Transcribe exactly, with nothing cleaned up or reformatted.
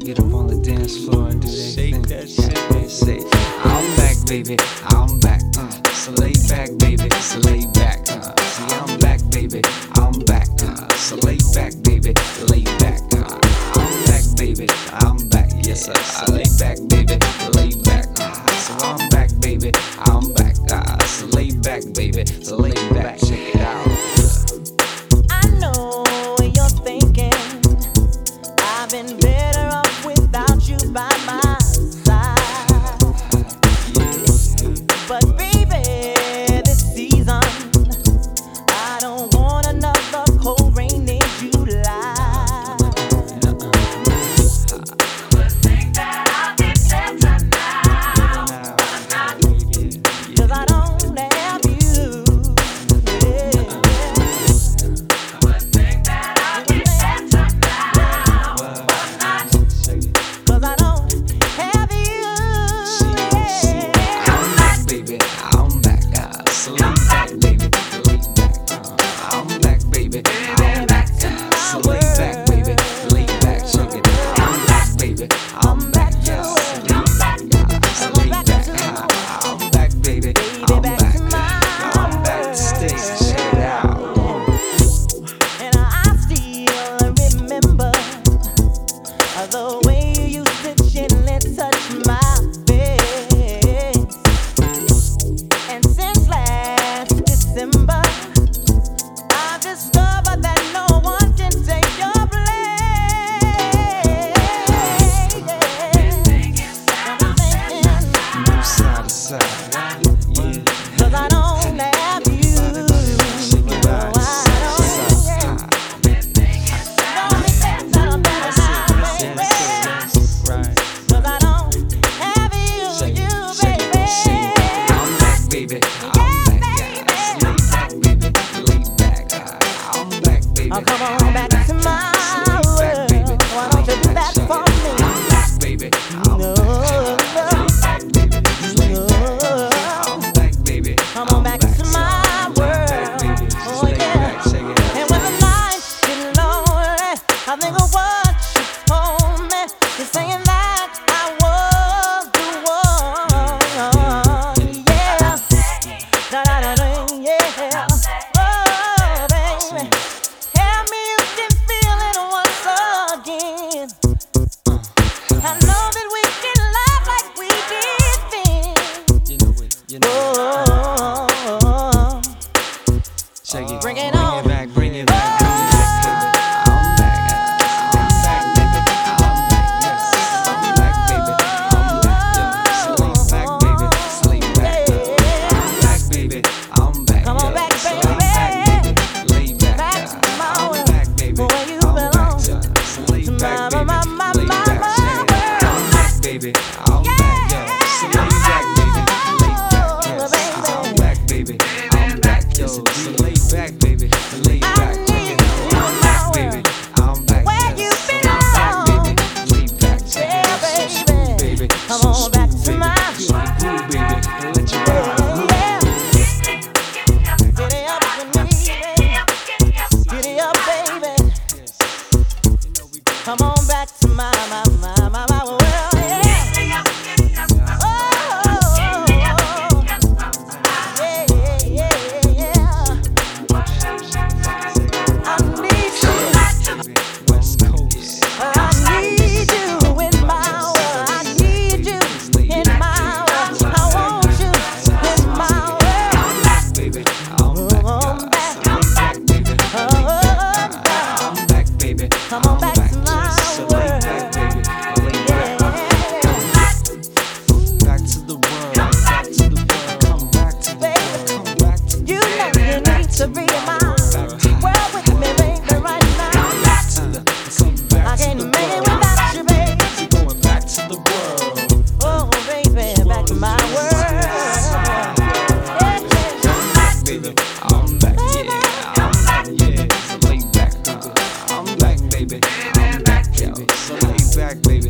get up on the dance floor and do that Shake thing. that shit. Say, I'm back, baby, I'm back. Uh, so lay back, baby, so lay back. Uh, see, I'm back, baby, I'm back. Uh, so lay back, baby, lay back. Uh, I'm back, baby, I'm back. Yes, sir. I lay back, baby, lay back. Uh, so I'm back, baby, I'm back. Uh, so lay back, baby, so lay back. Check it out. I know you're thinking I've been better off without you by my side. But baby, this season I don't want another cold rainy July. Would think that I'll be better now. Cause I don't have you. Yeah. Would think that I'll be better now. Cause I don't have you. Yeah. I'm back, baby, I'm back. Uh, so lay back, baby, lay back. Uh, I'm back, baby, I'm back. Uh, so lay back, baby, lay back. Check it out. I'm back, baby, I'm back. Yes, lay back. Uh, so lay back. Uh, I'm back, baby, I'm back. I'm back to stay. Check it out. And I still remember the way you used to gently touch my face. And since last December, I've discovered that no one can take your place. I'm thinking, Move side to side. Yeah. 'cause I don't have you. Shake it No, out. I don't. Side, Yeah. side. Don't be thinking that I'm better now, baby. Right. 'Cause I don't have you, Shake it, you, shake it, baby. shake it. I'm back, baby. I'm back. Yeah. Lay back, baby. Lay back. Uh, I'm back, baby. Oh, come on back to my world. Why don't you do that for me? I'm back, baby. I'm No. back. Lay back, baby. Lay back. I'm back, baby. Come on I'm back to my I'm back, baby. world. Just Oh, lay yeah. back, shake it out. And when the nights get lonely, I think of what you told me. You're saying that I was the one. Yeah. Da da da da. Yeah. Oh, baby. Tell me you can feel it once again. I know that we can love like we did then. You know it. You know it. Oh, Shake it. Bring it Bring on. it back. Bring it back. Bring it back, baby. I'm back. I'm back, baby. I'm back. Yes. I'm back, baby. I'm back. Yeah. Slay back, baby. Slay back. I'm back, baby. I'm back. Come on Yeah. back, So baby. I'm back, baby. Lay back. Back to my I'm world. back, baby. Where you I'm belong. back. Yeah. So lay To back, my, baby. my, my, Lay my, back. my Yeah. I'm back, baby. I'm back. Yeah. So lay back, baby. Lay back. Yes. I'm back, baby. I'm back. Yo. So lay back, baby. Lay back. Check it out. I'm back, baby. I'm back. Where Yes. you So I'm back, baby. Lay back. Check it Yeah, out. So baby. smooth, baby. Come So on back smooth, to baby. my So groove, baby. Let you ride. Yeah. Get it up with me, baby. Get it up, baby. Come on back to my, my, my, my, my world. Yeah. Oh, yeah, yeah, yeah. I need you. West Coast. I need you in my world. I need you in my world. I want you in my world. I'm back, baby. I'm back. I'm back. So lay back, baby. Lay back. Oh, I'm back, baby. Come on I'm back to my Yes. So lay world. back, baby. Lay back. yeah. Back to the world. Back to the world. Come back to the world. Come back to the You world. know you need to be in my world with me, baby, right now. Back to the. Come back I to can't the make it world. without you, baby. We're going back to the world. Oh, baby, back to my world. Yeah, yeah. Baby, I'm back, yeah, I'm back, yeah. So lay back, baby. I'm back, baby. I'm back, baby. So lay back, baby.